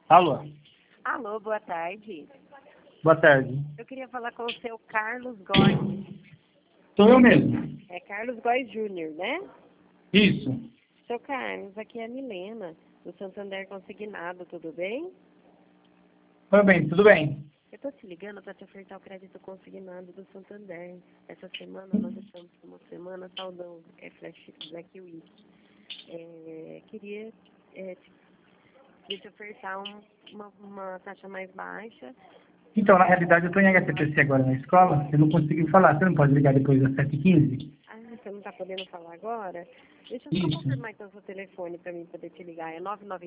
Alô, Alô, boa tarde. boa tarde. Eu queria falar com o seu Carlos Góes. Sou eu mesmo. É Carlos Góes Júnior, né? Isso. Seu Carlos, aqui é a Milena, do Santander Consignado, tudo bem? Oi, bem, tudo bem? Eu tô te ligando para te ofertar o crédito consignado do Santander. Essa semana nós estamos com uma semana saudão, Flash Black Week. Queria te ofertar uma taxa mais baixa. Então, na realidade, eu estou em HTPC agora na escola. Eu não consigo falar. Você não pode ligar depois das 7h15? Ah, você não tá podendo falar agora? Deixa eu só Isso. confirmar então seu telefone para mim poder te ligar. É 99